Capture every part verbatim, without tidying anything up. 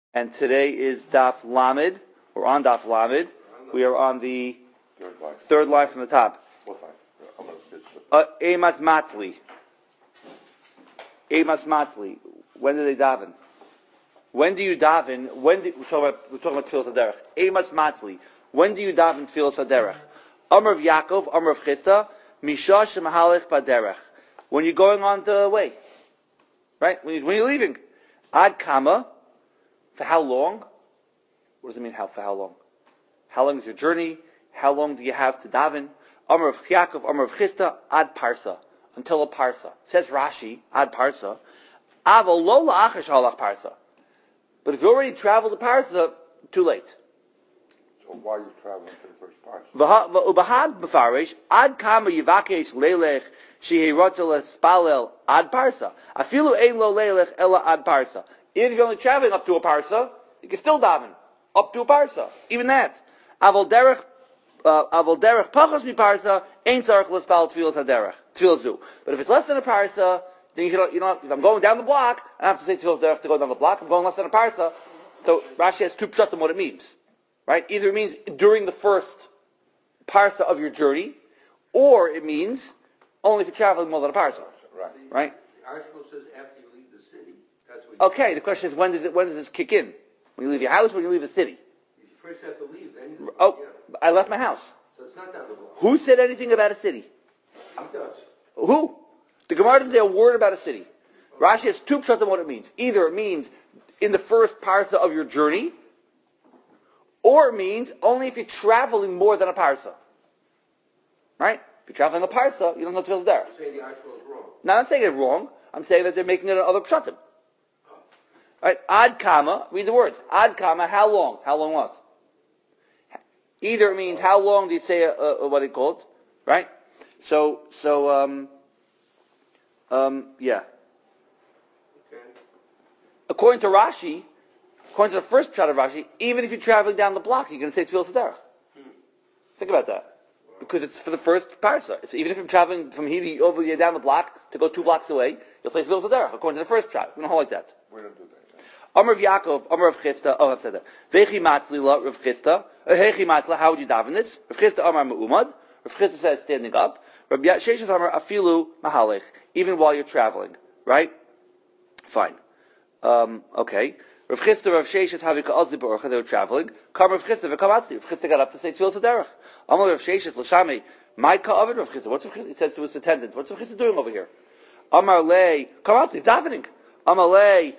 And today is Daf Lamed. We're on Daf Lamed. We are on the Third line. third line from the top. What line? Uh, Emas Matli. Emas Matli. When do they daven? When do you daven? When do, we're talking about we're talking about Tfilas Haderech. Emas Matli. When do you daven Tfilas Haderech? Amr of Yaakov, Amr of Chita, Misha Shemahalech Baderech. When you're going on the way, right? When, you, when you're leaving, Ad Kama. For how long? What does it mean? How for how long? How long is your journey? How long do you have to daven? Amr of Yaakov, Amr of Chista, Ad Parsa, until a Parsa. Says Rashi, Ad Parsa. Aval lo la'achar shalach Parsa. But if you already traveled to Parsa, too late. So why are you traveling to the first Parsa? Ubahad mefarish Ad Kama yivakesh leilech shehi rotza lespalel Ad Parsa. Afilu ein lo leilech ela Ad Parsa. Even if you're only traveling up to a parsa, you can still daven up to a parsa. Even that. Aval derech, aval derech pachos mi parsa, ain't tzarich l'spal tfilas haderech, tfilas zu. But if it's less than a parsa, then you should, you know, if I'm going down the block, I have to say tfilas derech to go down the block. I'm going less than a parsa. So Rashi has two pshatim what it means, right? Either it means during the first parsa of your journey, or it means only if you're traveling more than a parsa, Right. right? The article says after you leave the city. That's what Okay, the question is when does it when does this kick in? When you leave your house, when you leave the city? you first have to leave. Then you Oh, yeah. I left my house. So it's not down the block. Who said anything about a city? Who does? Who? The Gemara doesn't say a word about a city. Rashi has two pshatim what it means. Either it means in the first parsa of your journey, or it means only if you're traveling more than a parsa. Right? If you're traveling a parsa, you don't know Tfilas Haderech. You're saying the article is wrong. Now, I'm not saying it wrong. I'm saying that they're making it other pshatim. Right? Ad kama, read the words. Ad kama, how long? How long what? Either it means how long do you say uh, uh, what it called, right? So, so, um, um, yeah. Okay. According to Rashi, according to the first pshat of Rashi, even if you're traveling down the block, you're going to say Tfilas Haderech. Hmm. Think about that. Because it's for the first parsa. So even if I'm traveling from here over here down the block to go two blocks away, you'll say Tfilas Haderech, according to the first pshat. We don't hold like that. We don't do that. Amr of Yaakov, Amr of Chista, oh, I've said that. Vechi matzli la, Rav Chista. Hechi matzla, how would you daven this? Rav Chista Amar me'umad. Rav Chista says standing up. Rav Sheshes Amar afilu mahalech, even while you're traveling. Right? Fine. Um, okay. Rav Chista, Rav Sheshes, havika azli b'orcha, they were traveling. Kam Rav Chista, v'kam atzli. Rav Chista got up to say Tfilas Haderech. Amar Rav Sheshes, l'shami, my ka'avid Rav Chista. What's Rav Chista? He said to his attendant, what's Rav Chista doing over here? Amar lei, kam atzli, he's davening. Amar lei,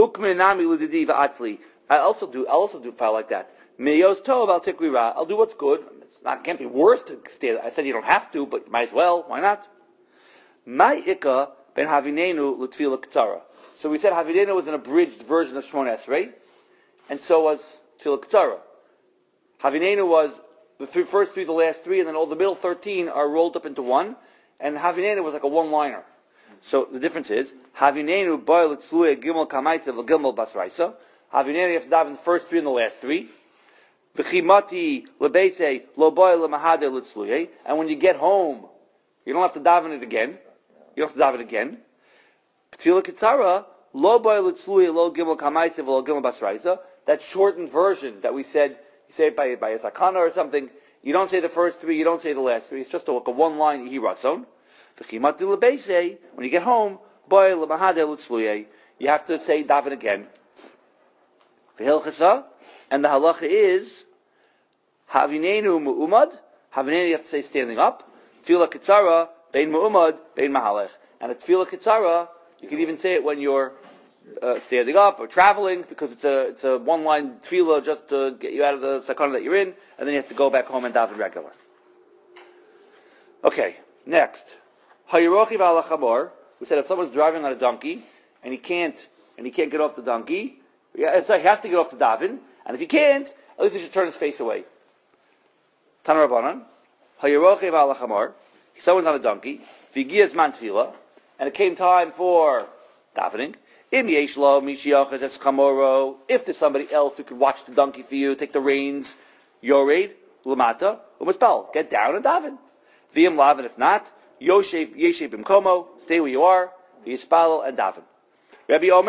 I also do. I'll also do file like that. Miyos tov al tikri ra. I'll do what's good. It's not. It can't be worse to stay. I said you don't have to, but you might as well. Why not? My ikka ben havinenu l'tfila k'tzara. So we said havinenu was an abridged version of Shmon Esrei, and so was tfila k'tzara. Havinenu was the three, first three, the last three, and then all the middle thirteen are rolled up into one. And havinenu was like a one-liner. So the difference is Havinenu boil tzluya gimel kamaitza v'gimel basraisa. Havinenu you have to daven the first three and the last three. V'chimati lebeise lo boil lemahader l'tzluya. And when you get home, you don't have to daven it again. You don't have to daven it again. Tfilah kitzara lo boil tzluya lo gimel kamaitza v'lo gimel basraisa. That shortened version that we said, you say it by by a sakana or something. You don't say the first three. You don't say the last three. It's just a, like a one line ihiratzon. When you get home, you have to say daven again. And the halacha is havinenu mu'umad. Havinenu you have to say standing up. Tfilah kitzara bein mu'umad bein mahalech. And a tfilah kitzara you can even say it when you're uh, standing up or traveling because it's a it's a one line tfilah just to get you out of the sakana that you're in, and then you have to go back home and daven regular. Okay, next. Hayirochi v'alachamor. We said if someone's driving on a donkey and he can't and he can't get off the donkey, yeah, so he has to get off the davin, and if he can't, at least he should turn his face away. Tana Rabbanan. Hayirochi v'alachamor. Someone's on a donkey. V'giyaz man tefillah, and it came time for davening. Im yesh lo mishiachas es chamoro. If there's somebody else who could watch the donkey for you, take the reins, yored lamata u'mispal. Get down and daven. V'im lav, and if not, Yoshev Yeshev Bimkomo, stay where you are, the Yispalo and Daven. Rabbi Omer,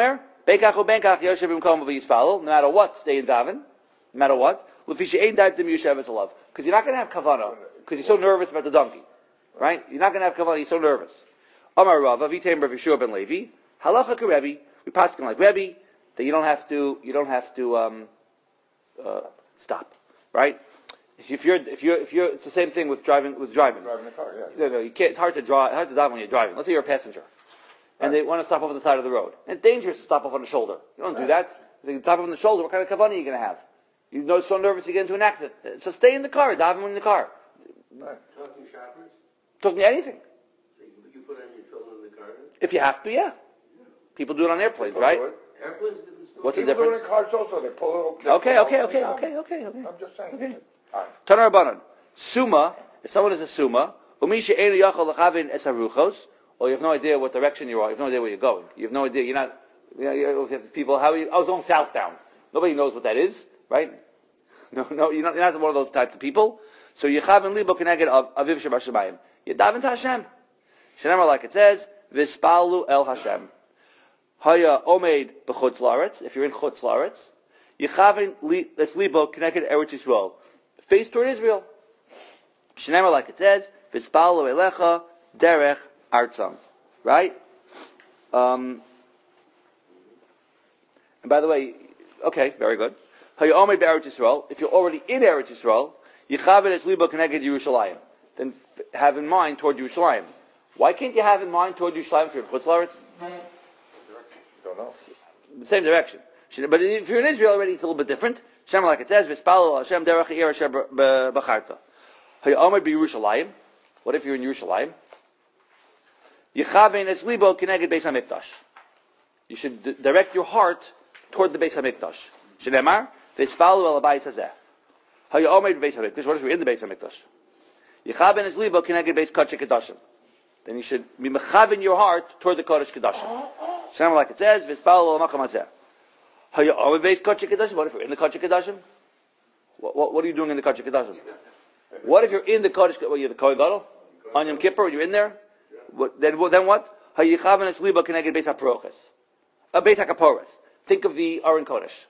Benkach or Benkach Yoshev B'Mkom V'Yispalel. No matter what, stay in daven. No matter what. L'fisha ain't that dim Yoshev as a love. Because you're not going to have kavana. Because you're so nervous about the donkey. Right? You're not going to have kavana. You're so nervous. Amar Rava V'Teim Rav Yeshua ben Levi. Halacha Karebi. We pass like Rebbe that you don't have to. You don't have to um, uh, stop. Right? If you're, if you're, if you're, it's the same thing with driving. With driving. Driving a car, yeah. No, no, you can't. It's hard to drive. Hard to drive when you're driving. Let's say you're a passenger, and right. they want to stop over the side of the road. And it's dangerous to stop off on the shoulder. You don't right. do that. If you stop off on the shoulder, what kind of kavanah are you going to have? You know, so nervous you get into an accident. So stay in the car. Daven in the car. Right. Talking shoppers? Talking anything. So you, you put on your phone in the car? If you have to, yeah. People do it on airplanes, People right? Airplanes different story. What's the People difference? do it in cars also. They pull it. They Okay, pull okay, it okay, down. okay, okay, okay. I'm just saying. Okay. All right. Tanar Rabbanan. Suma, if someone is a suma, umisha einu yachal lechavin es haruchos, or you have no idea what direction you are, you have no idea where you're going. You have no idea, you're not, you know, you have people, how are you, I was going southbound. Nobody knows what that is, right? No, no, you're not, you're not one of those types of people. So yechavin libo keneged of aviv shabashamayim. You daven to Hashem. Shenemar, like it says, vispalu el Hashem. Haya omeid b'chutz laaretz, if you're in chutz laaretz, yechavin es libo keneged eretz Yisrael. Face toward Israel. Shenemar, like it says, vispalu elecha derech artzam. Right? Um, and by the way, okay, very good. Haya omeid be'eretz Yisrael. If you're already in Eretz Yisrael, yechavin es libo keneged Yerushalayim. Then f- have in mind toward Yerushalayim. Why can't you have in mind toward Yerushalayim if you're in Chutz La'aretz? Don't know. The same direction. But if you're in Israel already, it's a little bit different. Shem, like it says, V'spalel Hashem derech ha'ir asher b'charta. Ha'yomer b'Yerushalayim. What if you're in Yerushalayim? Yechavein es libo kineged Beis HaMikdash. You should d- direct your heart toward the Beis HaMikdash. Shneimar, V'spalel el Abayis Hazeh. Ha'yomer b'Beis HaMikdash. What if you're in the Beis HaMikdash? Yechavein es libo kineged Beis Kodesh Kedoshim. Then you should be mechaven your heart toward the Kodesh Kedoshim. Shem, like it says, V'spalel el Makam Hazeh. Ha'yomer b'Beis Kodesh Kedoshim. What if you're in the Kodesh Kedoshim? What, what, what are you doing in the Kodesh Kedoshim? What if you're in the Kodesh? Well, you're the Kohen Gadol on Yom Kippur. You're in there. What, then, then what? Hayichaven es liba keneged Beis HaParoches, a Beis HaKaporos. Think of the Aron Kodesh.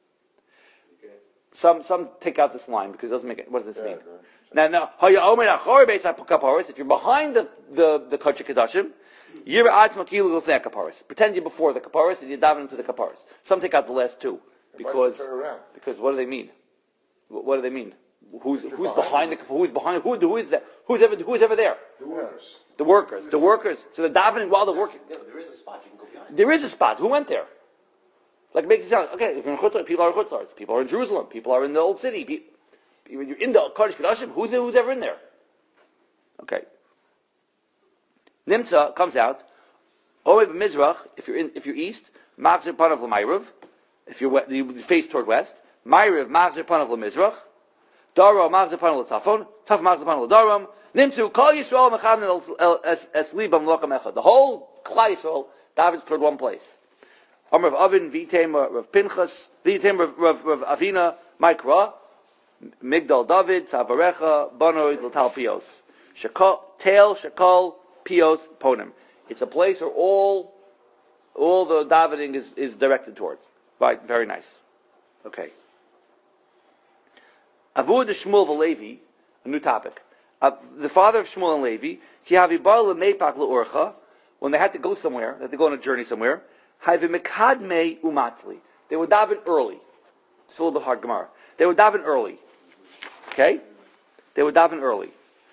Some some take out this line because it doesn't make it. What does this Yeah, mean? right. Now, now, hayomer achor Beis HaKaporos. If you're behind the the the Kodesh Kedoshim, yir atzma kilu l'fnei Kaporos. Pretend you're before the Kaporos and you're diving into the Kaporos. Some take out the last two because turn around. because what do they mean? What, what do they mean? Who's who's behind the who's behind who who is that? Who's ever who's ever there? The workers. The workers. The workers. So they're davening while they're working. Yeah, there is a spot you can go behind. There is a spot. Who went there? Like it makes it sound okay. If you're in Chutzlar, people are in Chutzlar. People are in Jerusalem. People are in the old city. People, when you're in the Kodesh Kodashim, who's who's ever in there? Okay. Nimtza comes out. Omev Mizrach. If you're in, if you're east, Machzir Panav L'Mayrav. If you're we- you face toward west, Mayrav Machzir Panav L'Mizrach. Daro Machzir Panav L'Tzafon. Taf Machzir Panav L'Daram. Nimtzu Kol Yisrael Mechaven Es Libam Lokam Echad. The whole Klal Yisrael davens toward one place. Amr of Avin, Vitem of Pinchas, Vitem of Avina, Mikra, Migdal David, Savarecha, Banoid, Latal Pios. Tail, Shakal, Pios, Ponim. It's a place where all all the davening is, is directed towards. Right, very nice. Okay. Avud Shmuel Levi, a new topic. Uh, the father of Shmuel and Levi, Kihavi Bar Lemepak Leorcha, when they had to go somewhere, they had to go on a journey somewhere, they would daven early. It's a little bit hard, Gemara. They would daven early. Okay? They would daven early.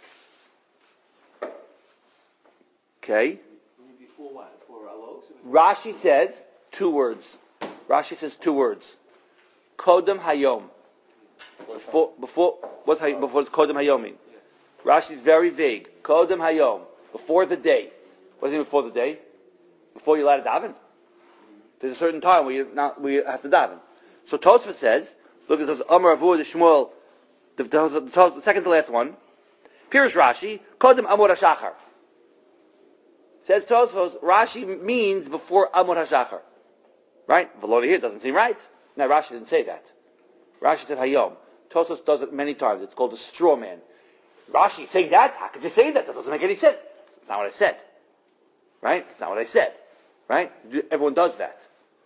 Okay? Before what? Before Alok? Rashi says two words. Rashi says two words. Kodem Hayom. Before, before, what's hay, before it's Kodem Hayom mean? Rashi is very vague. Kodem Hayom. Before the day. What does it mean before the day? Before you're allowed to daven. There's a certain time where you not where you have to daven. So Tosfos says, look at this Amar Avur the Shmuel, the, the, the, the second to last one. Pirush Rashi, Kodem Amor HaShachar. Says Tosfos, Rashi means before Amor HaShachar. Right? V'lo here doesn't seem right. Now Rashi didn't say that. Rashi said Hayom. Tosfos does it many times. It's called a straw man. Rashi saying that? How could you say that? That doesn't make any sense. It's not what I said. Right? It's not what I said. Right? Everyone does that.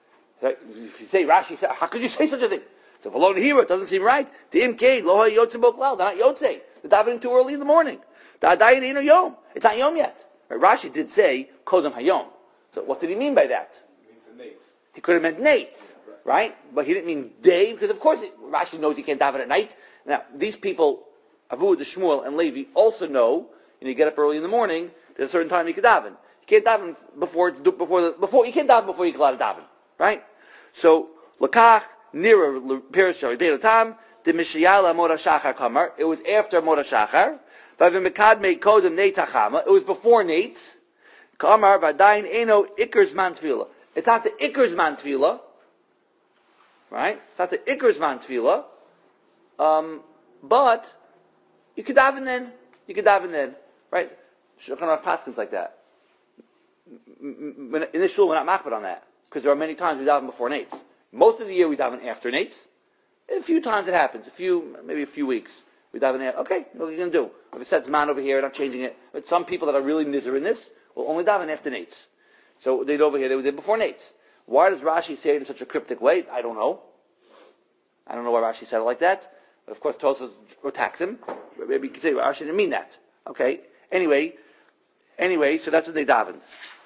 If you say Rashi, how could you say such a thing? So if alone here, it doesn't seem right. The imkaid lo yotze boklal. They're not yotze. They're davening too early in the morning. The adayin ain't yom. It's not yom yet. Right? Rashi did say kodem hayom. So what did he mean by that? He could have meant nates, right? But he didn't mean day, because of course it, Rashi knows he can't daven at night. Now these people, Avu, the Shmuel, and Levi, also know. And you get up early in the morning. There's a certain time you can daven. You can't daven before it's before the before you can't daven before you can allow to daven, right? So lakach nira perish day tam the mishiyala mora shachar kamar. It was after mora shachar. Vavimekad kodem neit hachama. It was before neit. Kamar vadayin eno ikers man tefillah. It's not the ikers man tefillah, right? It's not the ikers man tefillah. Um, but you could daven then. You could daven then, right? Shulchan Aruch paskins like that. In this shul, we're not machbet on that because there are many times we daven before nates. Most of the year we daven after nates. A few times it happens. A few, maybe a few weeks we daven after. Okay, what are you going to do? If it says man over here, not changing it. But some people that are really nizzer in this will only daven after nates. So they'd over here, they did before nates. Why does Rashi say it in such a cryptic way? I don't know. I don't know why Rashi said it like that. But of course, Tosfos attacks him. Maybe you could say Rashi didn't mean that. Okay. Anyway, anyway, so that's what they davened.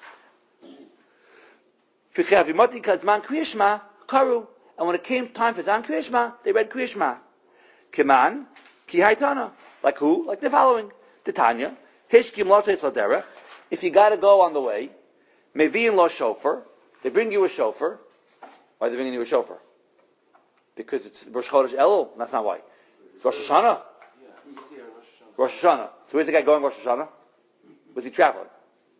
And when it came time for Zan Kriyishma, they read Kriyishma. Kiman, Ki Haitana. Like who? Like the following. The Tanya. Hishkim lo teis derech. If you got to go on the way, Mevi'in lo shofar. They bring you a shofar. Why are they bringing you a shofar? Because it's Rosh Chodesh Elul. That's not why. It's Rosh Hashanah. Rosh Hashanah. So where's the guy going Rosh Hashanah? Was he traveling?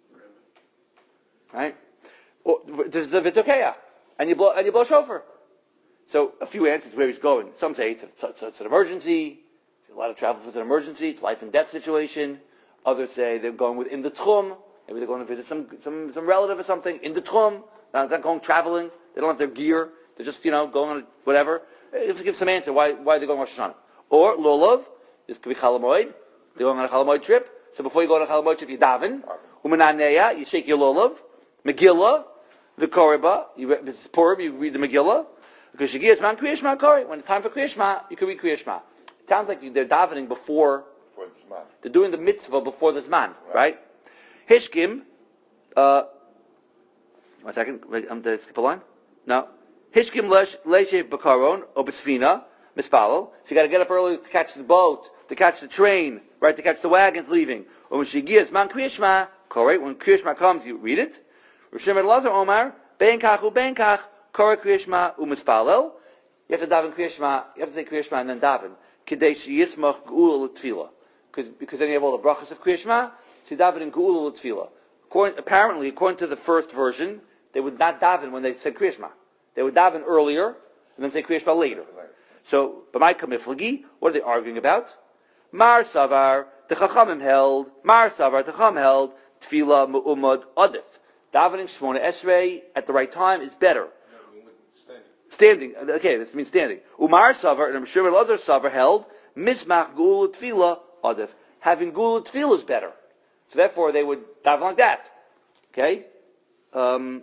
Right? Or, there's the Vitokeya. And you blow, and you blow shofar. So a few answers where he's going. Some say it's, a, it's, a, it's an emergency. It's a lot of travel for an emergency. It's a life and death situation. Others say they're going within the Tchum. Maybe they're going to visit some, some, some relative or something in the Tchum. They're not going traveling. They don't have their gear. They're just, you know, going on whatever. You have to give some answer why why they're going Rosh Hashanah. Or Lulav. This could be Chalamoid. They're going on a Chalamoid trip. So before you go on a Chalamoid trip, you daven. Umananeya, you shake your Lulav. Megillah. Vikoriba. You read this is Purim, you read the Megillah. Because Shigiyah is man Kriyishma Kori. When it's time for Kriyishma, you can read Kriyishma. It sounds like they're davening before, before the they're doing the mitzvah before the Zman, right? right? Hishkim, uh, one second, um, did I skip a line? No. Hishkim leishev bakaron, or besfina, mispalo. If you got to get up early to catch the boat, to catch the train, right, to catch the wagons leaving. Or when Shigiyah is man Kriyishma Kori, when Kriyishma comes, you read it. Rishim Elazar Omar, Benkach u Benkach, Kora Kriyishma u'mispalel. You have to daven Kriyishma, you have to say Kriyishma and then daven. Kidei sheyismach geula l'tfila. Because because then you have all the brachas of Kriyishma, so you daven in geula l'tfila. According, apparently, according to the first version, they would not daven when they said Kriyishma. They would daven earlier and then say Kriyishma later. So, b'may kamiflagi, what are they arguing about? Mar Savar, the Chachamim held, Mar Savar, the Chacham held, Tfila mu'umad adif. Davening Shmona Esrei at the right time is better. Standing. Okay, this means standing. Umar Savar and Shimon Elazar Savar held Mizmach Gula Tfila Adif. Having Gula Tfila is better. So therefore they would daven like that. Okay? Um,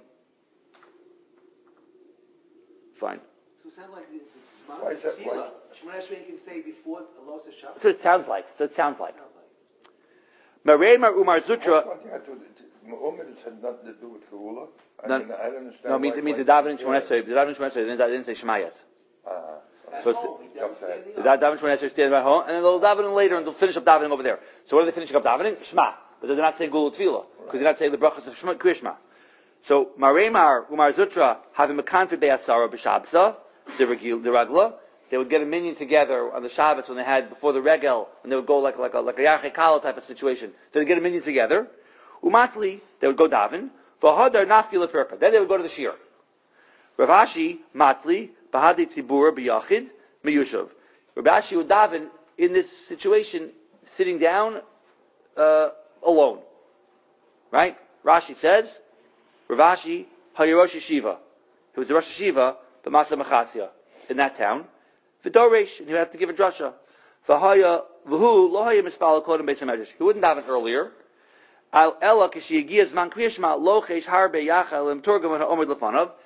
fine. So it sounds like the Mount Tefillah, Shemona Esrei can say before Allah says Shabbat. That's what it sounds like. That's what it sounds like. Mareimar Umar Zutra. Mu'umid had nothing to do with Geula. I No, mean, I don't understand. no, it means, it means the davening Shemona Esrei. The davening Shemona Esrei, they didn't say Shema yet. Uh-huh. So it's, Okay. the davening Shemona Esrei standing at home, and then they'll daven later, and they'll finish up davening over there. So what are they finishing up davening? Shema. But they're not saying Gula Tefillah, because they're not saying the brachas of Shema, Kriyishma. So, Mareimar, Umar Zutra, having Mekanfi Be'asara B'Shabsa, the Ragla, they would get a minion together on the Shabbos when they had, before the Regel, and they would go like, like a, like a Yachei Kala type of situation. So they'd get a minion together. Umatli, they would go daven. V'hadar nafki leperka. Then they would go to the shir. Rav Ashi, matli, bahadi tibura b'yachid, miyushav. Rav Ashi would daven in this situation, sitting down, uh, alone. Right? Rashi says, Rav Ashi, hayarosh yeshiva. He was the Rosh Yeshiva, b'masa machasya, in that town. V'doresh, and he would have to give a drasha. V'haya, v'hu, lo haya mispal kodem beis hamedrash. He wouldn't daven earlier. Al ela k'shiyagiyah zman kriyishma lochesh harbe yachal im turgam ha'omid lefanov.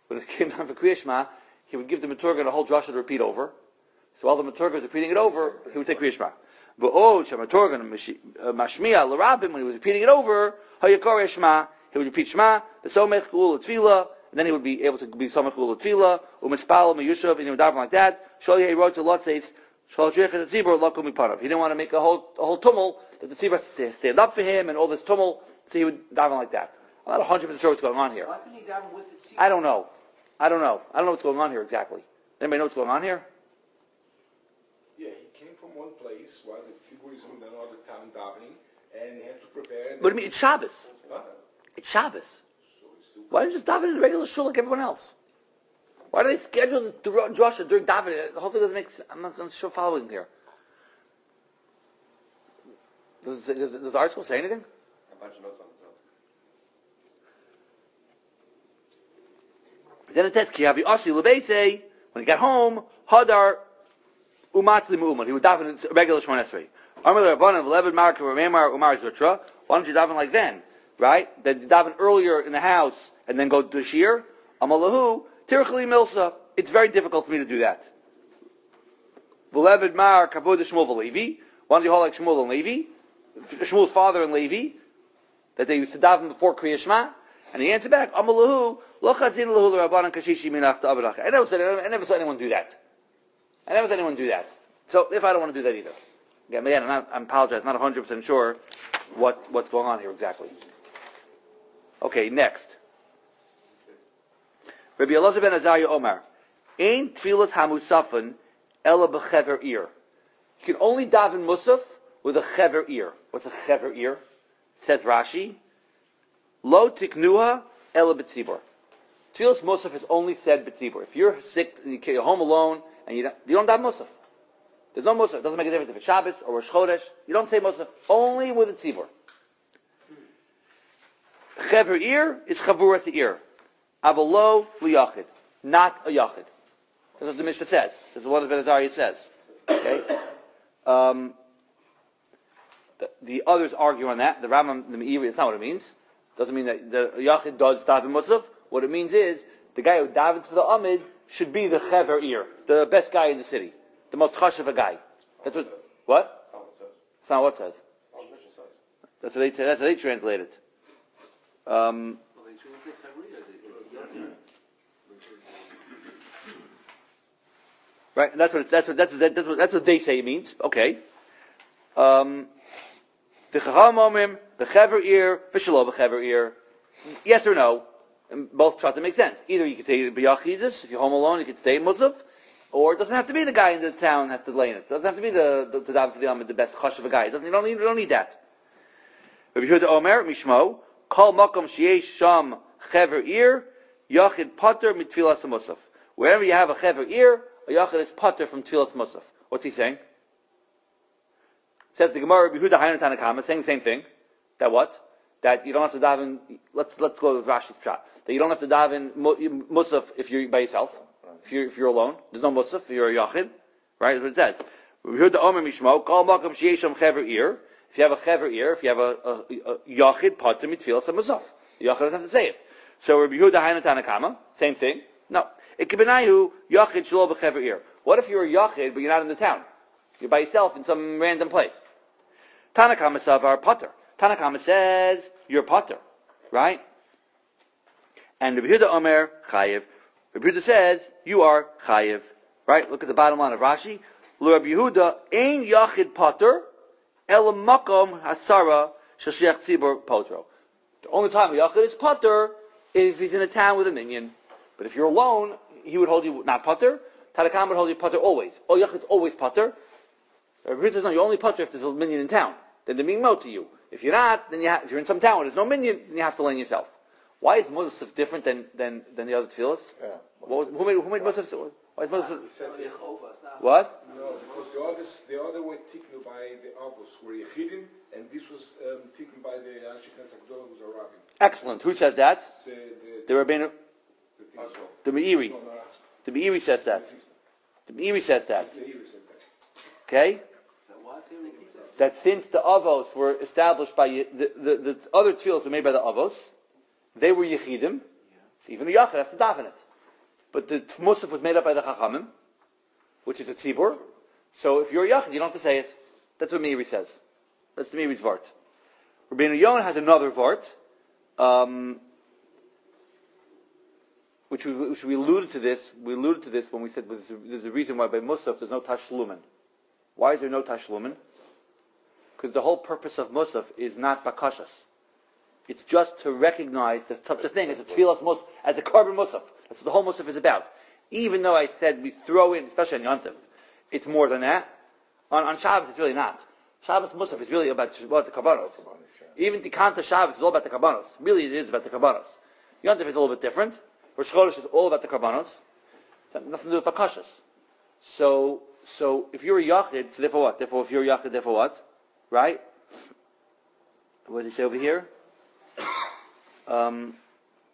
when it came time for Kriya Shema, he would give the Maturgan a whole drasha to repeat over. So while the Maturgan was repeating it over, he would say Kriya Shema. But oh, Shematurgan Mashmiya L'Rabim, when he was repeating it over, Hayakor Shema, he would repeat Shema, the Somech Ul Tefillah, and then he would be able to be Somech Ul Tefillah, Umispal Mayushav, and he would daven like that. Sholiyah wrote to Lot says, Sholachech the Tzibur Lakum Mipanav. He didn't want to make a whole a whole tumult that the Tzibur stand up for him and all this tumult, so he would daven like that. I'm not one hundred percent sure what's going on here. Why couldn't he daven with the tzibur? I don't know. I don't know. I don't know what's going on here exactly. Anybody know what's going on here? Yeah, he came from one place while the tzibur is in another town davening, and he has to prepare. But I mean, it's Shabbos. Huh? It's Shabbos. Why don't you just daven in the regular shul like everyone else? Why do they schedule the drasha during davening? The whole thing doesn't make sense. I'm not, I'm not sure following here. Does, does, does the article say anything? A bunch of notes on the top. Then it says, Ki Havi Asi Lebeisei, when he got home, Hadar Umatzli Mu'umad. He would daven in regular Shemon Esrei. Amar Rabbanan V'levad Mark Ramemar Umar Zutra. Why don't you daven like then? Right? Then you daven earlier in the house and then go to the shir. Amalahu Tirchli Milsa. It's very difficult for me to do that. V'levad Mar Kavod Shmuel V'Levi. Why don't you hold like Shmuel and Levi? Shmuel's father and Levi, that they used to daven before Kriya Shema. And he answered back, Amalahu, Lochazin Lahu Rabbanan Kashishi Minach Ta'abadach. I never said I never saw anyone do that. I never saw anyone do that. So if I don't want to do that either. Again, again I'm not, I apologize, I'm not one hundred percent sure what, what's going on here exactly. Okay, next. Rabbi Elazar ben Azariah Omar. Ein tfilas hamusafan ela b'chever ear. You can only daven musaf with a chever ear. What's a chever ear? Says Rashi. Lo tiknuha ela b'tzibur. Tfilas musaf is only said b'tzibur. If you're sick, you're home alone, and you don't, you don't daven musaf. There's no musaf. It doesn't make a difference if it's Shabbos or Rosh Chodesh. You don't say musaf. Only with a tzibur. Chever ear is chavurat the ear. Avalo liyachid. Not a yachid. That's what the Mishnah says. This is what the Ben Azariah says. Okay? Um, the, the others argue on that. The Rambam, the Meiri, it's not what it means. Doesn't mean that the yachid does daven musaf. What it means is the guy who davens for the amid should be the chever ear, the best guy in the city, the most chashuv a guy. That's what. What? That's not what it says. That's what they. That's how they translate it. Um, right, and that's what it's, that's what that's what, that's what that's what they say it means. Okay. Um, the chacham omrim, the chever ear, v'shelo b'chever ear. Yes or no? And both pshatim make sense. Either you could say b'yachidus, if you're home alone, you could stay musaf, or it doesn't have to be the guy in the town has to lay in it. It doesn't have to be the the, the daven for the amid, the best chashuv a guy. It doesn't. You don't need. You don't need that. Rabbi Yehuda Omer Mishmo. Kol makom sheyesh sham chever ear, yachid pater mitfilas musaf. Wherever you have a chever ear, a yachid is pater from tfilas musaf. What's he saying? Says the Gemara, Rabbi Yehuda Hainu Tanakama, saying the same thing. That what? That you don't have to daven. Let's let's go with Rashi's pshat. That you don't have to daven musaf if you're by yourself. If you're if you're alone, there's no musaf. If you're a yachid, right? That's what it says. Rabbi Yehuda Omer Mishmo. Kol makom sheyesh sham chever ear. If you have a chever ear, if you have a, a, a yachid pater mitfilas musaf, the yachid doesn't have to say it. So Rabbi Yehuda Hainu Tanakama, same thing. No, ikbenayu yachid shelo b'chever ear. What if you're a yachid but you're not in the town? You're by yourself in some random place. Tanakama savar pater. Tanakama says you're pater, right? And Rabbi Yehuda Omer chayiv. Rabbi Yehuda says you are chayiv, right? Look at the bottom line of Rashi. Lo Rabbi Yehuda ein yachid pater. El makom hasara shashech tzibur potro. The only time a yachid is pater is if he's in a town with a minion. But if you're alone, he would hold you not pater. Tanakam would hold you pater always. Oh, yachid's always pater. Rabbi says no, you're only pater if there's a minion in town. Then the minion mo to you. If you're not, then you have, if you're in some town where there's no minion, then you have to lay in yourself. Why is musaf different than, than, than the other tefillas? Yeah. What, who made who made musaf? Why is musaf? What? No, because the others, the other were taken by the Avos, were Yechidim, and this was um, taken by the Ashkenaz Agdol, who's a rabbi. Excellent. Who says that? The the, the Rabbeinu. The, the Meiri. The Meiri says that. The Meiri says that. Okay. That since the Avos were established by the the, the other tefillos were made by the Avos, they were Yechidim. So even the Yachid has to daven it. but the Musaf was made up by the Chachamim, which is a tzibur. So if you're a Yachid, you don't have to say it. That's what Meiri says. That's the Meiri's Vart. Rabbeinu Yonah has another Vart, um, which, we, which we alluded to this. We alluded to this when we said there's a, there's a reason why by Musaf there's no Tashlumin. Why is there no Tashlumin? Because the whole purpose of Musaf is not Bakashas. It's just to recognize there's such a thing as a Tfilas Musaf, as a Korban Musaf. That's what the whole Musaf is about. Even though I said we throw in, especially on Yontif, it's more than that. On, on Shabbos, it's really not. Shabbos Musaf is really about, about the Kabbanos. Even Tikanta Shabbos is all about the Kabbanos. Really, it is about the Kabbanos. Yontif is a little bit different. Rosh Chodesh is all about the Kabbanos. It's nothing to do with Bakashas. So, so if you're a Yachid, so therefore what? Therefore, if you're a Yachid, therefore what? Right? What did he say over here? Um,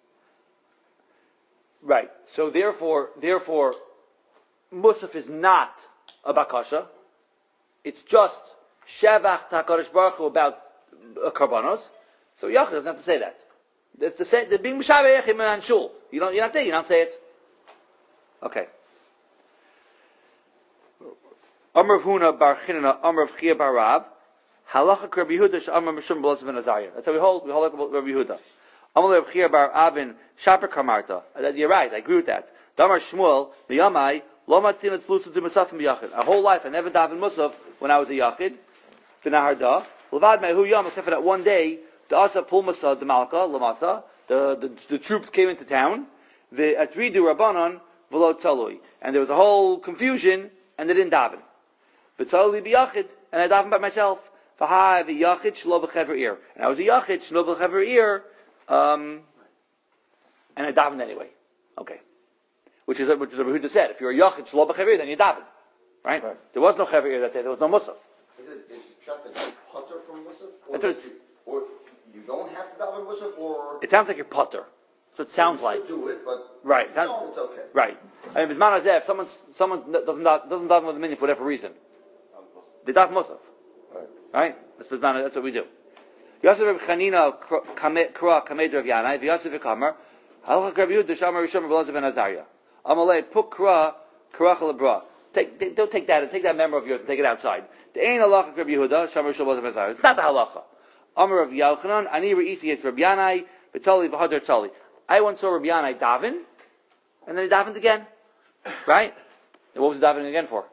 right. So therefore, therefore, Musaf is not a Bakasha. It's just Shevach Takadosh Baruch Hu about uh, Karbanos. So Yachid doesn't have to say that. It's the say the being Mishaveh Yechim and Shul. You don't. You're not there. You don't say it. Okay. Amr of Huna Bar Chinana, Amr of Chia Bar Rav, Halacha Rabbi Yehuda Amr Mishum B'Los Ben Azariah. That's how we hold. We hold like Rabbi Yehuda. Amr of Chia Bar Avin Shaper Kamarta. You're right. I agree with that. Damar Shmuel Liyamai Lo Matzin Etzlusu to Musafim B'Yachid. A whole life I never davened Musaf when I was a Yachid. V'Nahar Da. Levad Mehu Yom, except for that one day. The Asa Pulmasa the Malka Lamasa. The the the troops came into town. The Atridu Rabbanon V'Lo Tzalui. And there was a whole confusion, and they didn't daven. V'Tzalui B'Yachid, and I davened by myself. V'Hai V'Yachid Shlo B'Chever Ir. And I was a Yachid Shlo B'Chever Ir. Um, and I davened anyway. Okay. Which is which is what Yehuda said. If you're a Yachid Shlo B'Chever Ir, then you daven. Right? right? There was no Chever Ir that day. There was no Musaf. Is it is shot that you putter from Musaf? Or, That's what it's, you, or you don't have to daven Musaf, or it sounds like you're putter. So it sounds like. You do it, but right. If no, it's okay. Right. I mean, if if someone someone doesn't doesn't daven with the minyan for whatever reason, they daven Musaf. Right. Right. That's that's what we do. Yosef Reb Chanina Kra Kamed Rav Yanai. Yosef Kamer. Halacha Rabbi Yehuda Shamar Rishon B'Elazar Ben Azariah. Amalei Puk Kra Kra Chalabra. Take don't take that and take that member of yours and take it outside. The ain't halacha Rabbi Yehuda Shamar Rishon B'Elazar Ben Azariah. It's not the halacha. Amar of Yochanan Ani Reisi Yetz Rabbi Yanai V'Tzali V'Hadar Tzali. I once saw Rabbi Yanai daven, and then he davened again. Right? And what was he davening again for?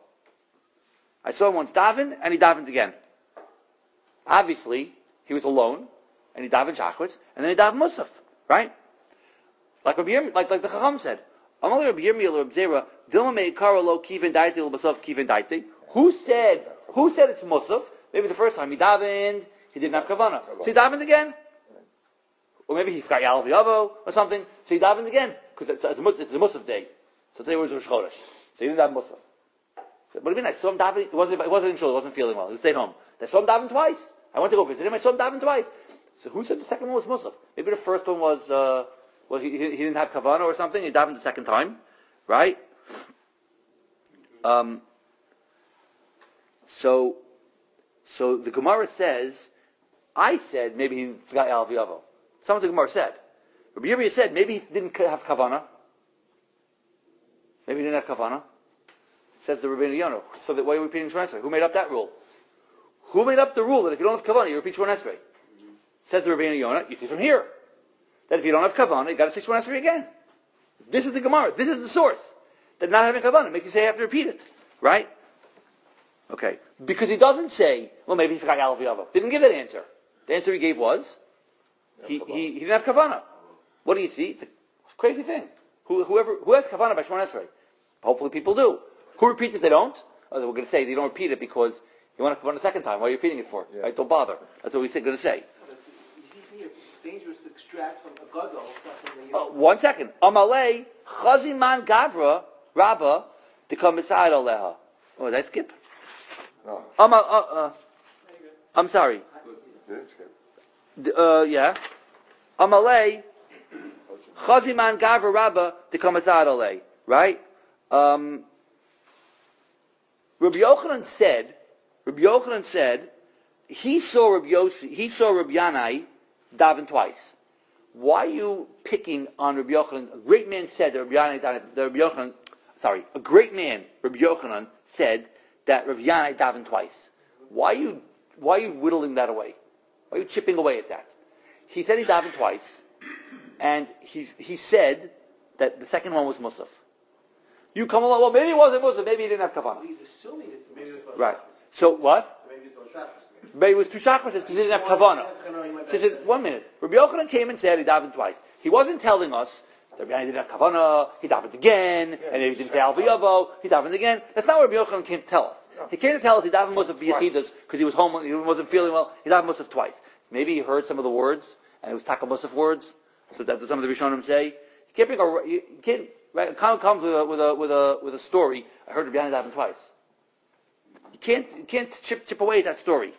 I saw him once daven, and he davened again. Obviously, he was alone, and he davened Shachris, and then he davened Musaf. Right? Like Rabbi Yirmi, like like the Chacham said. Amalei Rabbi Yirmi or Rabbi Zera, Dilma me'ikara lo kivin daite l'basaf kivin daite. Who said? Who said it's Musaf? Maybe the first time he davened, he didn't have kavanah, so he davened again. Or maybe he forgot Yal V'Yavo or something, so he davened again, because it's, it's, it's a Musaf day. So today was Rosh Chodesh. So he didn't have Musaf. So, what do you mean? I saw him davening, it wasn't, it wasn't in shul, he wasn't feeling well, he stayed home. I saw him daven twice. I went to go visit him, I saw him daven twice. So who said the second one was Musaf? Maybe the first one was, uh, well, he, he, he didn't have Kavanah or something, he davened the second time. Right? Um, so, so the Gemara says, I said maybe he forgot Yal V'Yavo. Someone the Gemara said. Rabbi Yirmiyah said maybe he didn't have kavanah. Maybe he didn't have kavanah. Says the Rabbeinu Yonah. So that why are you repeating Shemon Esrei? Who made up that rule? Who made up the rule that if you don't have kavanah, you repeat Shemon Esrei? Says the Rabbeinu Yonah. You see from here that if you don't have kavanah, you got to say Shemon Esrei again. This is the Gemara. This is the source. That not having kavanah makes you say you have to repeat it, right? Okay, because he doesn't say, well, maybe he forgot Yal V'Yavo. Didn't give that answer. The answer he gave was. He, he, he didn't have kavanah. What do you see? It's a crazy thing. Who, whoever who has kavanah by Shemon Esrei? Hopefully people do. Who repeats it? They don't. Oh, we're going to say they don't repeat it because you want to kavanah a second time. Why are you repeating it for? Yeah. Right? Don't bother. That's what we're going to say. You see, it's dangerous to extract from a gadol something that you. Uh, one second. Amalei chaziman gavra rabba to come beside aleha. Oh, did I skip? No. Amal. Uh, uh, I'm sorry. Uh, yeah. Amalei, Chaziman Gavra Rabba to Kamasad Alei. Right? Um, Rabbi Yochanan said, Rabbi Yochanan said, he saw Rabbi Yossi, he saw Rabbi Yanai daven twice. why are you picking on Rabbi Yochanan? A great man said that Rabbi Yochanan, that Rabbi Yochanan, sorry, a great man, Rabbi Yochanan, said that Rabbi Yanai davened twice. Why are you, why are you whittling that away? Why are you chipping away at that? He said he davened twice, and he, he said that the second one was Musaf. You come along, well, maybe it wasn't Musaf, maybe he didn't have kavanah. He's assuming it's Musaf. Right. So what? Maybe it's no shachris. Maybe it was two shachris because he didn't have kavanah. So he said, one minute. Rabbi Yochanan came and said he davened twice. He wasn't telling us that Rabbi Yochanan didn't have kavanah, he davened again, yeah, and if he didn't pay Alva Yavo, he davened again. That's not what Rabbi Yochanan came to tell us. No. He came to tell us he davened Musaf b'yechidas because he was home, he wasn't feeling well. He davened Musaf twice. Maybe he heard some of the words, and it was Taka Musaf words. So that's what some of the Rishonim say. You can't bring a, you can't, right? It comes with a, with a, with a, with a story. I heard Rabbi Yochanan daven twice. You can't, you can't chip, chip away at that story.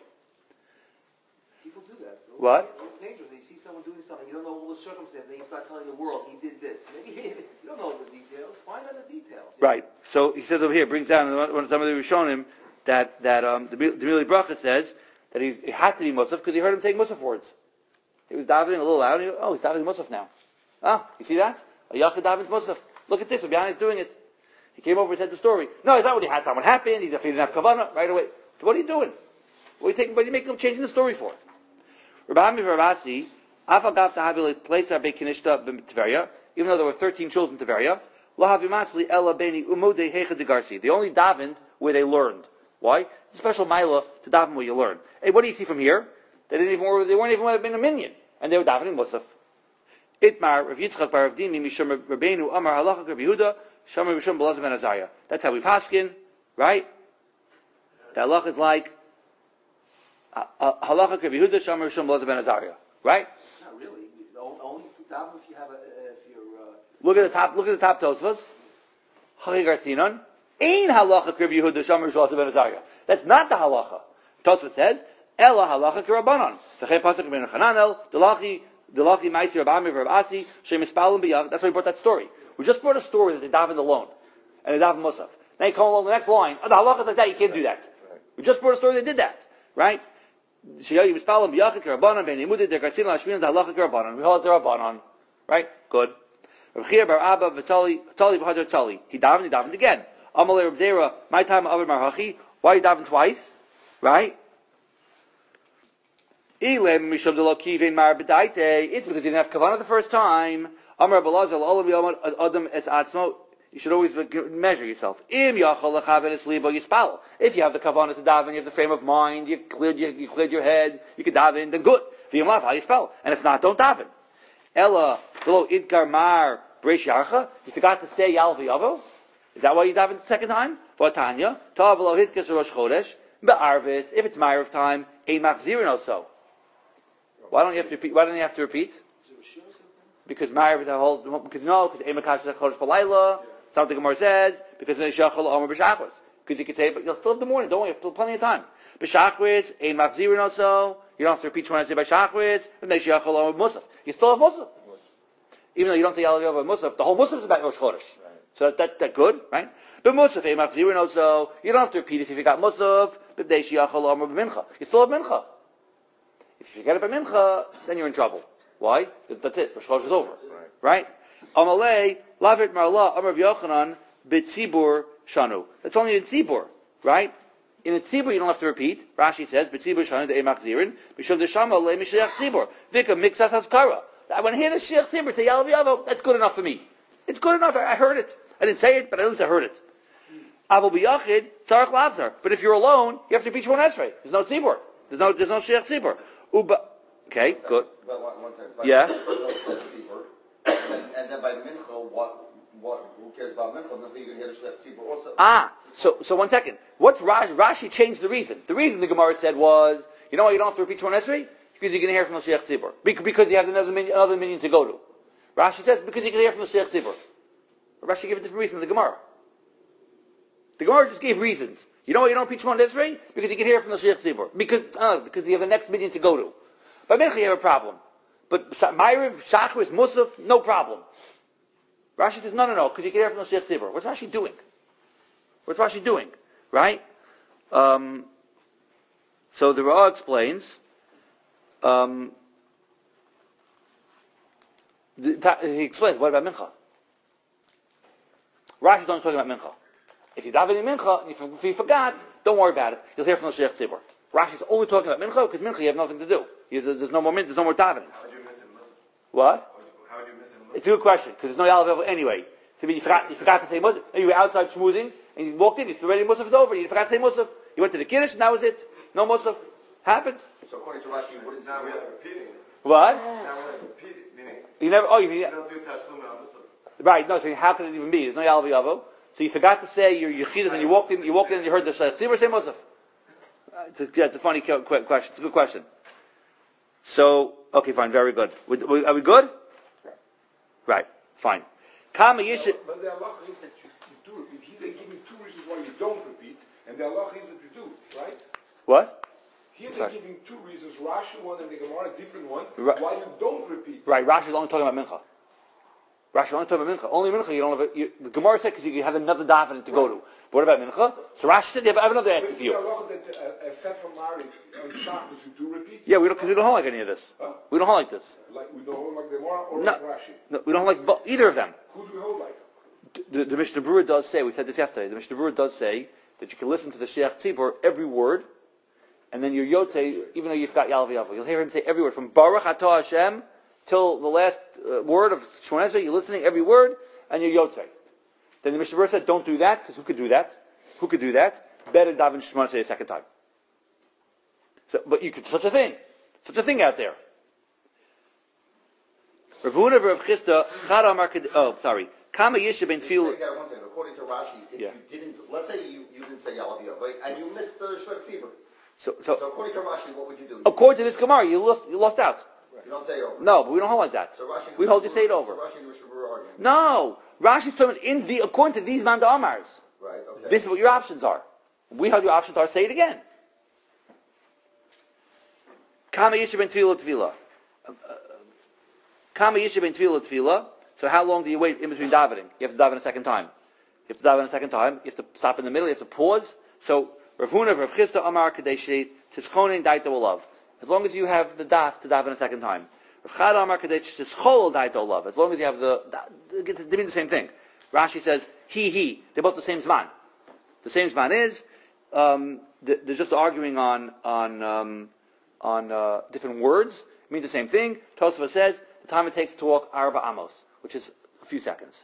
People do that. So What? It's dangerous. You see someone doing something, you don't know all the circumstances, then you start telling the world, he did this. Maybe he, you don't know the details. Find out the details. Right. So he says over here, brings down when somebody was showing him that that um, the Mili Bracha says that he's, he had to be Musaf because he heard him saying Musaf words. He was davening a little loud. And he, oh, he's davening Musaf now. Ah, you see that? A Yachid davening Musaf. Look at this. Rabbi Yochanan is doing it. He came over and said the story. No, he thought when he had someone happened. He didn't have kavanah right away. What are you doing? What are you taking? What are you making him changing the story for? Rabbi Rabasi, Afagav Tahabil placed Rabbi Kinishta b'Tveria, even though there were thirteen children in Tveria. Lahavimatzli Ella Beni Umode Hecha de Garci. They only davened where they learned. Why? It's a special maila to daven where you learn. Hey, what do you see from here? They didn't even. They weren't even been a minion, and they were davening Musaf. Itmar Rav Yitzchak Bar Rav Dimi Mishum Rabbeinu Amar Halacha Rabbi Yehuda Shamar Mishum Belazar Ben Azariah. That's how we paskin, right? The halacha is like Halacha Rabbi Yehuda Shamar Mishum Belazar Ben Azariah, right? Not really. Only daven if you have a, if you're. Uh, look at the top. Look at the top Tosfos. Chagi Garcinon. Ein halacha Rabbi Yehuda Shamar Belazar Ben Azariah. That's not the halacha. Tosfos says Ella halacha Kirabanan. V'chei pasuk Ben Chananel Delachi. That's why we brought that story. We just brought a story that they davened alone. And they davened Musaf. Now you come along the next line. Oh, the halakha is like that, you can't do that. We just brought a story they did that. Right? We hold it to Rabbanon. Right? Good. He davened, he davened again. My time, why you davened twice? Right? It's because he didn't have kavanah the first time. You should always measure yourself. If you have the kavanah to daven, you have the frame of mind, you cleared your, you cleared your head, you can daven, then good. And if not, don't daven. Ella, idkar mar breish yarcha. You forgot to say yal v'yavo. Is that why you daven the second time? V'atanya, ta'avlo hitkes rosh chodesh, be'arvis. If it's ma'ariv time, ein machzirin also. Why don't you have to repeat? Why don't you have to repeat? Because Ma'ariv is a whole. Because no, because Emakash is a Chodesh Palayla. Something Gemara says. Because Meishachol Omer B'Shachris. Because you could say, but you'll still have the morning. Don't worry, you have plenty of time. B'Shachris, Ein Machzirin also. You don't have to repeat when I say B'Shachris. Meishachol Omer Musaf. You still have Musaf. Even though you don't say Yalav Yavav Musaf, the whole Musaf is about Rosh Chodesh. Right. So that, that that good, right? But Musaf, Ein Machzirin also. You don't have to repeat it if you got Musaf. But Meishachol Omer B'Mincha. You still have Mincha. If you forget about Mincha, then you're in trouble. Why? That's it. Rosh Chodesh is over. Right? Amalei, Lavit Marla, Amar Yochanan, B'tzibur Shanu. That's only in Tzibur. Right? In a Tzibur, you don't have to repeat. Rashi says, B'tzibur Shanu, the Emach Zirin, B'shom Deshama, Le Mishiach Tzibur. Vika Mixas Haskara. I want to hear the Shiach Tzibur, say Yalav Yavo. That's good enough for me. It's good enough. I heard it. I didn't say it, but at least I heard it. Aval B'yachid, Tzarech Lavzar. But if you're alone, you have to repeat Shemon Esrei. There's no Tzibur. There's no, there's no Shiach Tzibur. Uba, okay, one good. But one, one second. But yeah. And then, and then by Mincha, what, what, who cares about Mincha? Mincha, you can hear the Shlech Tzibur also. Ah, so so one second. What's Rashi? Rashi changed the reason. The reason the Gemara said was, you know why you don't have to repeat Shemon Esrei? Because you can hear from the Shlech Tzibur. Because you have another minion, another minion to go to. Rashi says, because you can hear from the Shlech Tzibur. Rashi gave a different reason to the Gemara. The Gemara just gave reasons. You know why you don't repeat Shemon Esrei? Because you can hear from the Shlech Tzibur. Because, uh, because you have the next minion to go to. By Mincha you have a problem. But Ma'ariv, Shachris, Musaf, no problem. Rashi says, no, no, no, because you can hear from the Shlech Tzibur. What's Rashi doing? What's Rashi doing? Right? Um, so the Ra'ah explains, um, The, ta, he explains, what about mincha? Rashi's only talking about mincha. If you daven in mincha, if, if you forgot, don't worry about it. You'll hear from the Sheikh Tzibur. Rashi's only talking about mincha because mincha you have nothing to do. You, there's no more min, there's no more davening. How would you miss him? What? How would you miss him? It's a good question because there's no yalav anyway. So you forgot, you forgot to say musaf. You were outside schmoozing and you walked in. It's already musaf is over. You forgot to say musaf. You went to the kiddush and that was it. No musaf. Happens. So according to Rashi, you wouldn't say Now we're repeating it. What? Now we're repeating meaning. You never. Oh, you mean You don't do tashlum al musaf. right? No. So how can it even be? There's no yalav yavo. So you forgot to say your yechidus and you walked in. You walked in and you heard the Sheikh Tzibur say musaf. Uh, it's, a, yeah, it's a funny question. It's a good question. So okay, fine, very good. We, we, are we good? Right, fine. Kama yisha. But the halacha is that you, you do repeat. Here they give you two reasons why you don't repeat, and the halacha is that you do, right? What? Here Sorry. they're giving two reasons, Rashi one and the Gemara different ones, Right. why you don't repeat. Right, Rashi's only talking about mincha. Rashi's only talking about mincha. Only mincha. You don't have. A, you, the Gemara said because you have another davening to go to. But what about mincha? So Rashi said, "Yeah, but I have another But answer is for the you." halacha that uh, except for Mari on Shabbos you do repeat? Yeah, we don't. Cause we don't hold like any of this. Huh? We don't hold like this. Like we don't hold like the Gemara or No, like Rashi? no, we don't hold like bo- either of them. Who do we hold like? The, the Mishnah Berurah does say, we said this yesterday, the Mishnah Berurah does say that you can listen to the Sheikh Tzibur every word, and then your Yotzei, even though you've got Yalav Yavo, you'll hear him say every word, from Baruch Atah Hashem till the last uh, word of Shemona Esrei, you're listening every word, and your Yotzei. Then the Mishnah Berurah said, don't do that, because who could do that? Who could do that? Better daven Shemona Esrei a second time. So, but you could, such a thing, such a thing out there. Rav Huna Rav Chisda, Chad Amar Ked- oh, sorry. Kama Yisha ben Tfil. Yeah, one second. According to Rashi, if Yeah. you didn't, let's say you, you didn't say Yalav Yov, right, and you missed the Shlev Tzibur. So, So so, according to Rashi, what would you do? according to this Gemara, you lost, you lost out. You don't say it over. No, but we don't hold like that. So Rashi, We hold you say it over. So Rashi and Mishnah Berurah arguing. No, Rashi's talking in the according to these Manda Amars. Right. Okay. This is what your options are. We have your options are. Say it again. Kama Yisha ben Tefillah Tefillah. Kama Yisha ben Tefillah Tefillah. So how long do you wait in between davening? You have to daven a second time. You have to daven a second time. You have to stop in the middle. You have to pause. So Rav Huna, Rav Chisda, Amar Kadeshit, Tischonin Daito Olav. As long as you have the das to daven a second time. Rav Chad Amar Kadesh Tischol Daito Olav. As long as you have the, they mean the same thing. Rashi says he he. They're both the same zman. The same zman is um, they're just arguing on on um, on uh, different words. It means the same thing. Tosafot says the time it takes to walk Arba Amos, which is a few seconds.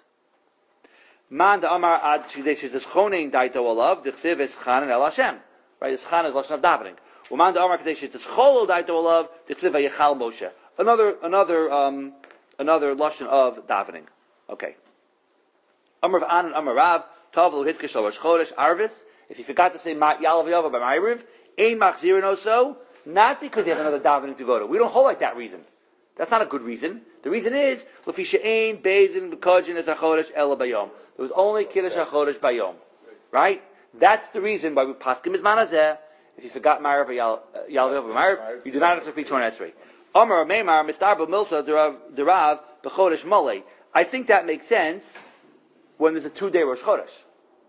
Man da Amar ad Kadesh Tischonin Daito Olav. Dichsiv is Chanan El Hashem. Right, it's Chanan is lashon of davening. Uman da Amar Kadesh Tischol Daito Olav. Dichsiv Yechal Moshe. Another another um, another lashon of davening. Okay. Amar An and Amar Rav, Tavlu Hitzke Shalosh Chodesh Arvis. If you forgot to say Yalav Yava by Ma'ariv, Ein Machzirin also, not because you have another davening to go to. We don't hold like that reason. That's not a good reason. The reason is Lefisha Ein Beizin B'Kojin Es HaChodesh Ela Bayom. There was only Kiddush HaChodesh Bayom, right? That's the reason why we paskim is manazeh. If you forgot Ma'ariv Yalav Yava by Ma'ariv, you do not have to repeat Shemona Esrei. Amar Meimar Mistarba Milsa Derav B'Chodesh Molei. I think that makes sense when there's a two-day Rosh Chodesh.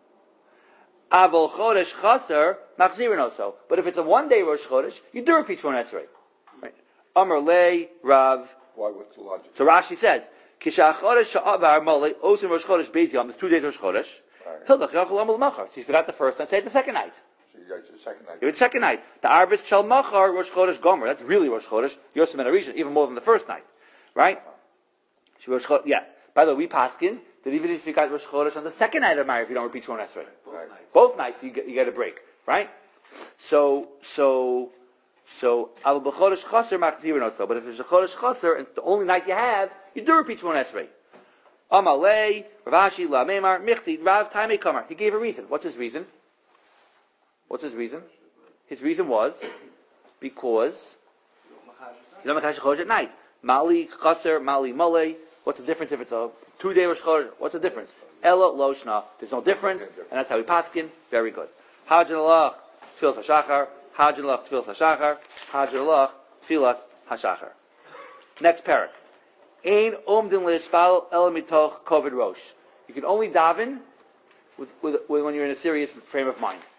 Avol Chodesh Chaser Machzirin also. But if it's a one-day Rosh Chodesh, you do repeat Shemona Esrei. Right? Amar Lei Rav. Why? What's the logic? So Rashi says, Kisha Chodesh Sha'avar Molei Osim Rosh Chodesh Beis Yom. There's two days Rosh Chodesh. Hildach Yachol Amul Machar. So you forgot the first night, say it the second night. So you got your second night. You the second night. The Arbis Shel Machar Rosh Chodesh Gomer. That's really Rosh Chodesh. Yosem and Arishan, even more than the first night. Right? Rosh Chodesh, yeah. By the way, we paskin that even if you got Rosh Chodesh on the second night of Ma'ariv, if you don't repeat Shemona Esrei. Both Right. nights. Both nights you get, you get a break, right? So, so, so, Al B'Chodesh Chaser Machzirin also. But if it's a Chodesh Chaser and the only night you have, you do repeat Shemona Esrei. Amalei, Ravashi, La Meimar, Michti, Rav, Taimei Kamar. He gave a reason. What's his reason? What's his reason? His reason was because you don't Makash Chodesh at night. Mali Chaser, Mali Malei. What's the difference if it's a two-day Rosh Chodesh? What's the difference? Ella Loshna. There's no difference, and that's how we paskin. Very good. Hajjan Allah Tfilas HaShachar. Hajjan Allah Tfilas HaShachar. Hajjan Allah Tfilas HaShachar. Next parak. Ein Omdin Le'Ispal El Mitoch Kovid Rosh. You can only daven with, with, with when you're in a serious frame of mind.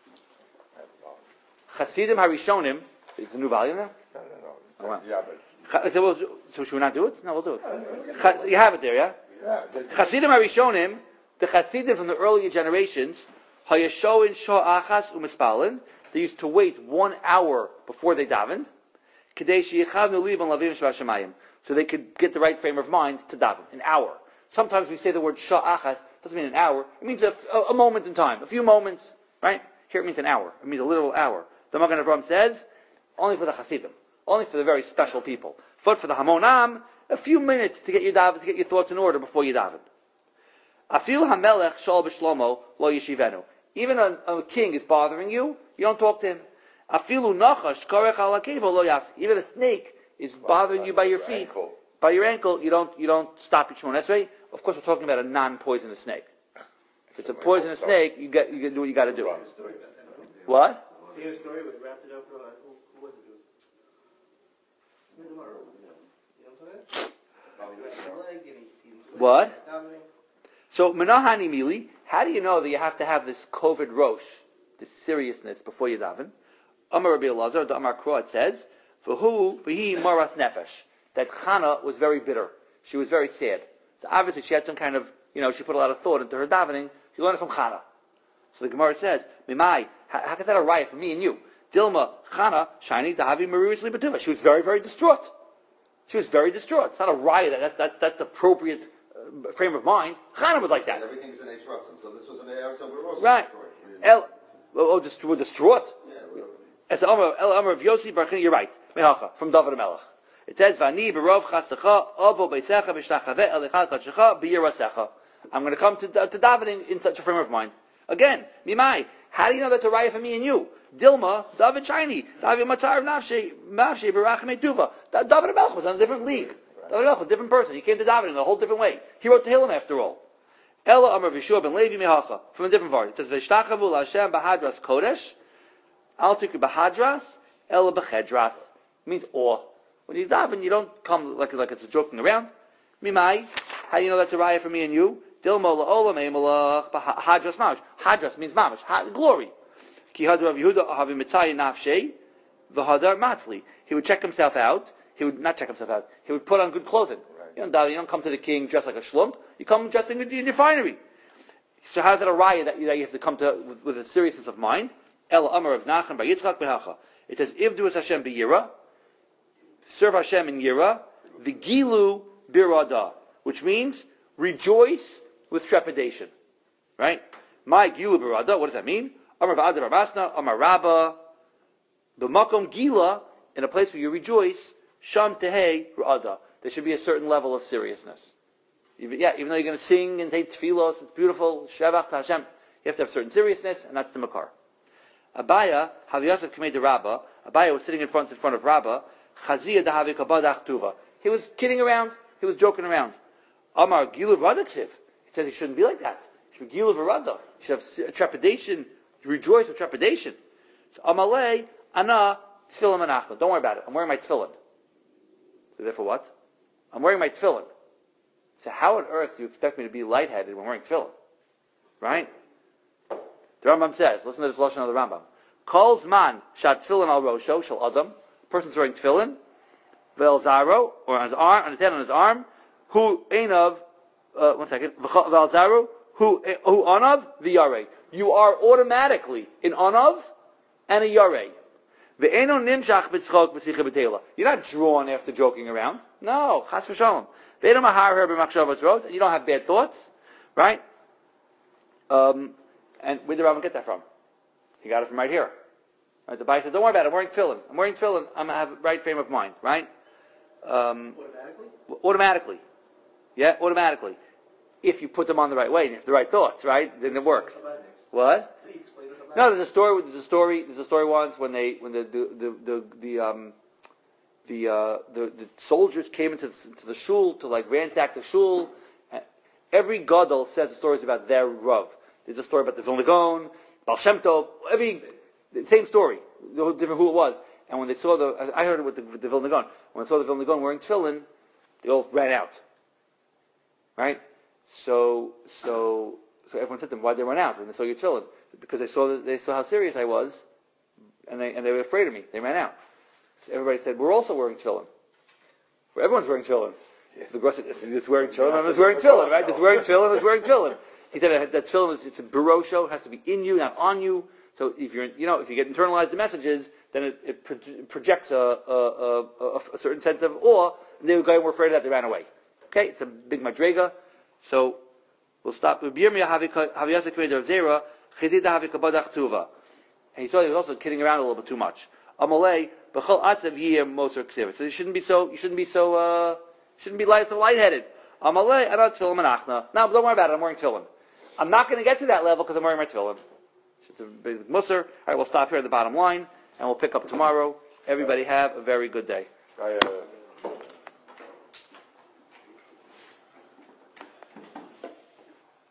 Chasidim Harishonim. It's a new volume there. No, no, no. Oh, wow. Yeah, but So, we'll, so should we not do it? No, we'll do it. You have it there, yeah? Yeah. Chasidim Arishonim, the Chasidim from the earlier generations, Hayashoin Shah Achas Umispalin, they used to wait one hour before they davened, so they could get the right frame of mind to daven. An hour. Sometimes we say the word Shah Achas, doesn't mean an hour, it means a, a, a moment in time, a few moments, right? Here it means an hour. It means a literal hour. The Magen Avraham says, only for the Chasidim, only for the very special people. But for the Hamonam, a few minutes to get your daven, to get your thoughts in order before you daven. Afil hamelech shal b'shlomo lo yeshivenu. Even a, a king is bothering you, you don't talk to him. Afilu nachash karech al hakevo lo yaf. Even a snake is bothering you by your feet, by your ankle. You don't you don't stop your shmona esrei. Of course, we're talking about a non-poisonous snake. If it's a poisonous snake, you get you get do what you got to do. What? You hear a story where wrapped it up. Who, who was it? It was What? So, Menahani Mili, how do you know that you have to have this COVID rosh, this seriousness, before you daven? Amar Rabbi Elazar, the Amar Kro, it says, V'hu, v'hi maras nefesh, that Chana was very bitter. She was very sad. So obviously she had some kind of, you know, she put a lot of thought into her davening. She learned it from Chana. So the Gemara says, Mimai, how, how is that a riot for me and you? Dilma, Chana, shiny dahavi maruisli b'tuva. She was very, very distraught. She was very distraught. It's not a riot. That's, that's, that's the appropriate uh, frame of mind. Chana was like that. Everything's in Eis Ratzon, so this was an Eis Ratzon. Right. El, oh, just, we're distraught. Yeah, as the Amar, El Amar of Yossi Barchini, you're right. Mehacha, from David Melech. It says, Vani berov chasecha, abo beisecha v'shtachave elichal kadshecha b'yirasecha. I'm going to come to, to davening in such a frame of mind. Again, Mimai, how do you know that's a riot for me and you? Dilma, David Shiny, David Matar Nafshe, Mafshe, Barachim Tuva. David Melech was on a different league. David Melech was a different person. He came to davening in a whole different way. He wrote Tehillim after all. Ella Amar Vishua ben Levi Mehacha, from a different part. It says, V'shtachavu l'Hashem b'hadras kodesh, al tuku b'hadras, ella b'chedras. Means awe. When you daven, you don't come like, like it's joking around. Mimai, how do you know that's a riot for me and you? Dilma la'olam e'malach b'hadras mamash. Hadras means mamash, glory. Ki hadu Rav Yehuda havi mitzay nafshei, v'hadar matli. He would check himself out. He would not check himself out. He would put on good clothing. You don't, you don't come to the king dressed like a shlump. You come dressed in, in your finery. So how's it a riot that you, that you have to come to with, with a seriousness of mind? El Amar of Nachman by Yitzchak b'hacha. It says, Ivdu es Hashem b'yira, serve Hashem in yira, v'gilu birada, which means rejoice with trepidation. Right? My gilu birada, what does that mean? Amar v'adar Ramasna, Amar Rabba, b'makom gila, in a place where you rejoice, sham tehei ra'ada. There should be a certain level of seriousness. Even, yeah, even though you're going to sing and say tefillos, it's beautiful, shevach to Hashem, you have to have certain seriousness, and that's the makar. Abaya, Havi Yosef Kamei de Rabba, Abaya was sitting in front in front of Rabba, Chaziyah dahavi kabadach tuva. He was kidding around, he was joking around. Amar gilu v'radaksiv. It says he shouldn't be like that. He should be gilu v'rada. He should have trepidation, rejoice with trepidation. So Amalei, ana, tefillin manachna. Don't worry about it. I'm wearing my tefillin. So therefore what? I'm wearing my tefillin. So how on earth do you expect me to be lightheaded when wearing tefillin? Right? The Rambam says, listen to this lashon of the Rambam. Kol zman shat tefillin al rosho shel adam. Person's wearing tefillin, vel zaro, or on his arm, on his head, on his arm. Who einav, uh, one second. Vel zaro, who who anav the yare. You are automatically in anav and a yare. Ve'eno nimshach b'tzchok b'sicha b'teila. You're not drawn after joking around. No, chas v'shalom. Ve'eno mahar her b'machshavos ros, and you don't have bad thoughts, right? Um, and where did the Rambam get that from? He got it from right here. Right, the Bible said, "Don't worry about it. I'm wearing tefillin. I'm wearing tefillin. I'm gonna have right frame of mind, right?" Um, automatically. Automatically, yeah, automatically. If you put them on the right way and you have the right thoughts, right, then it works. What? No, there's a story. There's a story. There's a story once when they, when the the the the, the um the, uh, the the soldiers came into the, into the shul to like ransack the shul. Every gadol says stories about their rav. There's a story about the Vilna Gaon, Baal Shem Tov. Every the same story, different who it was. And when they saw the, I heard it with the, the Vilna Gaon. When they saw the Vilna Gaon wearing tefillin, they all ran out. Right? So so so everyone said to them, why'd they run out when they saw your tefillin? Because they saw that, they saw how serious I was, and they and they were afraid of me. They ran out. So everybody said, we're also wearing tefillin. Where everyone's wearing tefillin. If the Gross is wearing tefillin, everyone's wearing tefillin, right? It's wearing tefillin, it's wearing tefillin. He said that tefillin is it's a barosho, it has to be in you, not on you. So if you're, you know, if you get internalized the messages, then it, it pro- projects a, a, a, a certain sense of awe, and they were afraid of that, they ran away. Okay, it's a big madrega. So we'll stop. And he saw he was also kidding around a little bit too much. So you shouldn't be so. You shouldn't be so. Uh, shouldn't be light, so lightheaded. Now, don't worry about it. I'm wearing tefillin. I'm not going to get to that level because I'm wearing my tefillin. It's a big musser. All right, we'll stop here at the bottom line, and we'll pick up tomorrow. Everybody have a very good day. I, uh,